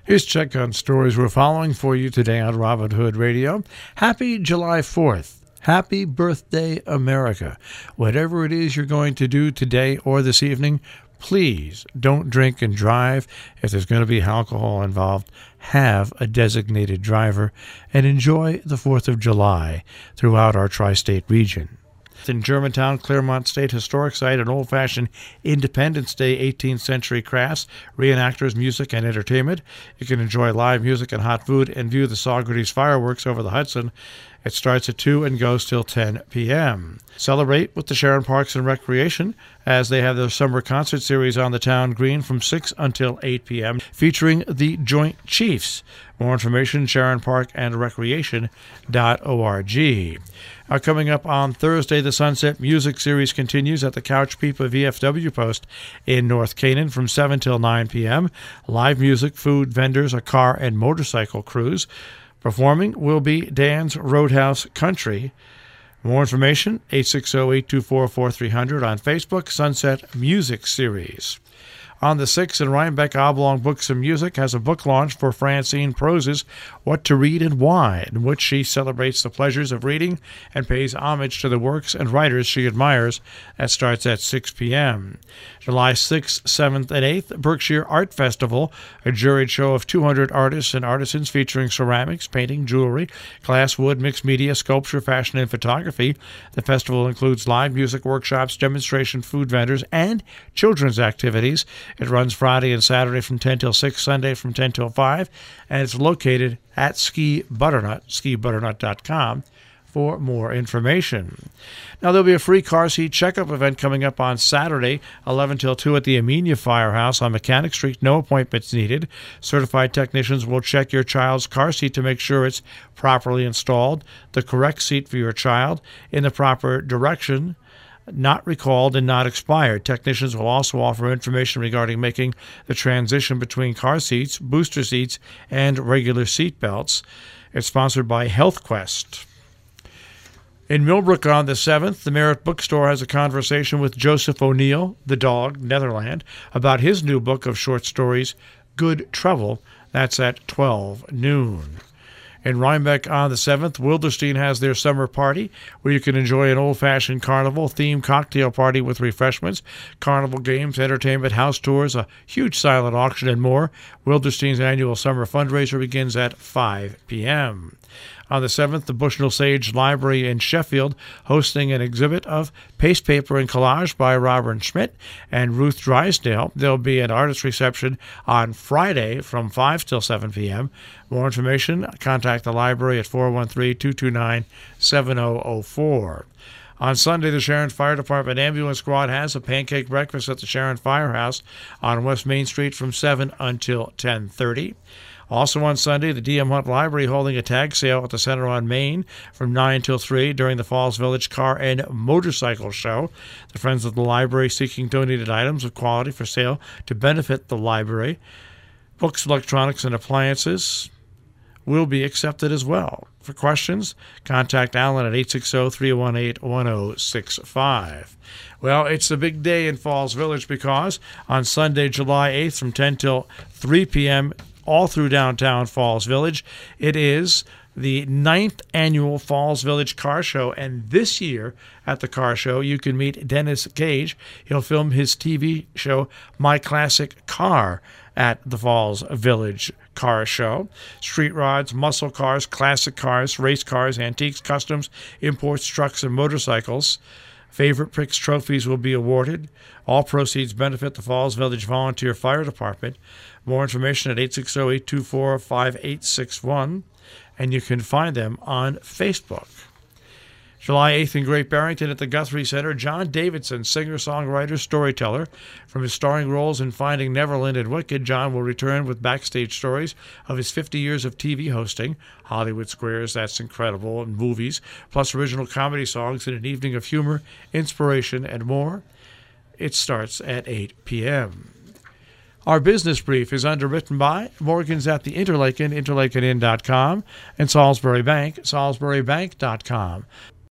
Here's Check on Stories we're following for you today on Robin Hood Radio. Happy July 4th. Happy birthday, America. Whatever it is you're going to do today or this evening, please don't drink and drive. If there's going to be alcohol involved, have a designated driver and enjoy the 4th of July throughout our tri-state region. In Germantown, Claremont State Historic Site, an old-fashioned Independence Day 18th century crafts, reenactors, music, and entertainment. You can enjoy live music and hot food and view the Saugerties fireworks over the Hudson. It starts at 2 and goes till 10 p.m. Celebrate with the Sharon Parks and Recreation as they have their summer concert series on the town green from 6 until 8 p.m. featuring the Joint Chiefs. More information, SharonParkandRecreation.org. Coming up on Thursday, the Sunset Music Series continues at the Couch Peepa VFW Post in North Canaan from 7 till 9 p.m. Live music, food, vendors, a car and motorcycle cruise. Performing will be Dan's Roadhouse Country. More information, 860-824-4300 on Facebook, Sunset Music Series. On the 6th, and Rhinebeck Oblong Books and Music has a book launch for Francine Prose's What to Read and Why, in which she celebrates the pleasures of reading and pays homage to the works and writers she admires. That starts at 6 p.m. July 6th, 7th, and 8th, Berkshire Art Festival, a juried show of 200 artists and artisans featuring ceramics, painting, jewelry, glass, wood, mixed media, sculpture, fashion, and photography. The festival includes live music workshops, demonstration food vendors, and children's activities. It runs Friday and Saturday from 10 till 6, Sunday from 10 till 5, and it's located at Ski Butternut, skibutternut.com for more information. Now, there'll be a free car seat checkup event coming up on Saturday, 11 till 2 at the Amenia Firehouse on Mechanic Street. No appointments needed. Certified technicians will check your child's car seat to make sure it's properly installed, the correct seat for your child, in the proper direction, not recalled and not expired. Technicians will also offer information regarding making the transition between car seats, booster seats, and regular seat belts. It's sponsored by HealthQuest. In Millbrook on the 7th, the Merritt Bookstore has a conversation with Joseph O'Neill, the dog, Netherland, about his new book of short stories, Good Trouble. That's at 12 noon. In Rhinebeck on the 7th, Wilderstein has their summer party where you can enjoy an old-fashioned carnival-themed cocktail party with refreshments, carnival games, entertainment, house tours, a huge silent auction, and more. Wilderstein's annual summer fundraiser begins at 5 p.m. On the 7th, the Bushnell Sage Library in Sheffield hosting an exhibit of paste paper and collage by Robert Schmidt and Ruth Drysdale. There'll be an artist reception on Friday from 5 till 7 p.m. More information, contact the library at 413-229-7004. On Sunday, the Sharon Fire Department Ambulance Squad has a pancake breakfast at the Sharon Firehouse on West Main Street from 7 until 10:30. Also on Sunday, the D.M. Hunt Library holding a tag sale at the Center on Main from 9 till 3 during the Falls Village Car and Motorcycle Show. The Friends of the Library seeking donated items of quality for sale to benefit the library. Books, electronics, and appliances will be accepted as well. For questions, contact Alan at 860-318-1065. Well, it's a big day in Falls Village because on Sunday, July 8th from 10 till 3 p.m., all through downtown Falls Village, it is the 9th annual Falls Village Car Show, and this year at the car show you can meet Dennis Gage. He'll film his TV show My Classic Car at the Falls Village Car Show. Street rods, muscle cars, classic cars, race cars, antiques, customs, imports, trucks, and motorcycles. Favorite Pricks trophies will be awarded. All proceeds benefit the Falls Village Volunteer Fire Department. More information at 860-824-5861, and you can find them on Facebook. July 8th in Great Barrington at the Guthrie Center, John Davidson, singer-songwriter, storyteller. From his starring roles in Finding Neverland and Wicked, John will return with backstage stories of his 50 years of TV hosting, Hollywood Squares, That's Incredible, and movies, plus original comedy songs and an evening of humor, inspiration, and more. It starts at 8 p.m. Our business brief is underwritten by Morgan's at the Interlaken, interlakenin.com, and Salisbury Bank, salisburybank.com.